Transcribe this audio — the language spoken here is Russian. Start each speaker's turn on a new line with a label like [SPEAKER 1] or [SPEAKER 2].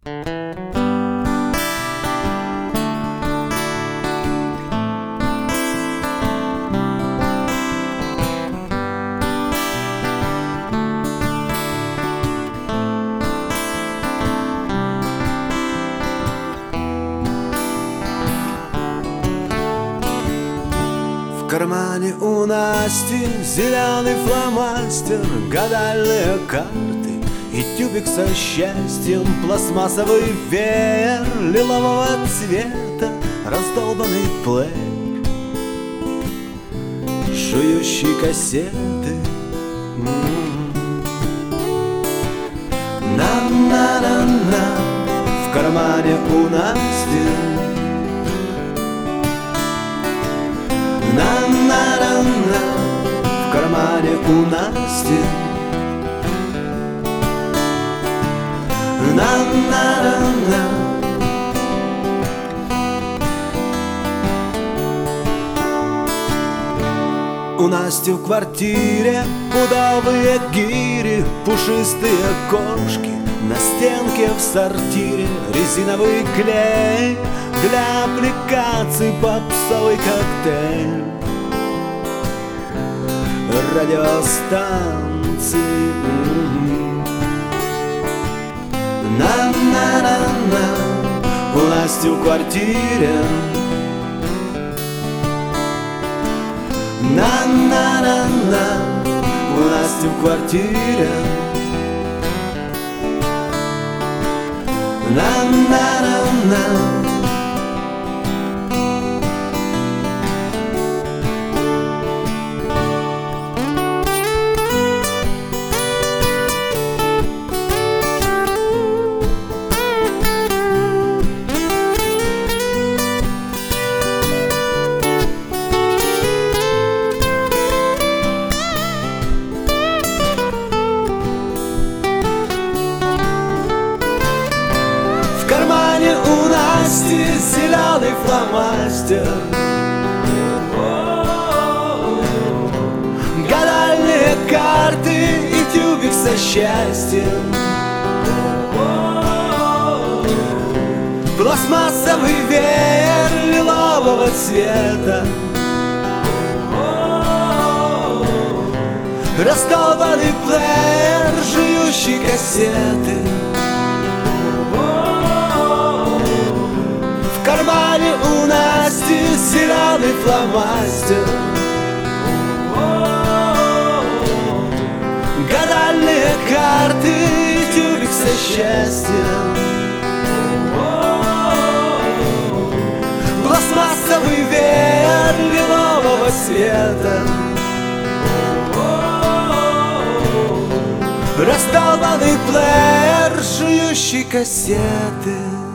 [SPEAKER 1] В кармане у Насти зеленый фломастер, гадальные карты и тюбик со счастьем, пластмассовый веер лилового цвета, раздолбанный плеер, жующий кассеты. На-на-на-на, в кармане у Насти. На-на-на-на, в кармане у Насти. На-на-на-на. У Насти в квартире пудовые гири, пушистые кошки, на стенке в сортире резиновый клей для аппликаций, попсовый коктейль, радиостанции. На-на-на-на, у Насти в квартире. На-на-на-на, у Насти в квартире. На-на-на-на. В кармане у Насти зеленый фломастер, гадальные карты и тюбик со счастьем, пластмассовый веер лилового цвета, раздолбанный плеер, жующий кассеты. В кармане у Насти зеленый фломастер, гадальные карты и тюбик со счастьем, пластмассовый веер лилового цвета, раздолбанный плеер, жующий кассеты.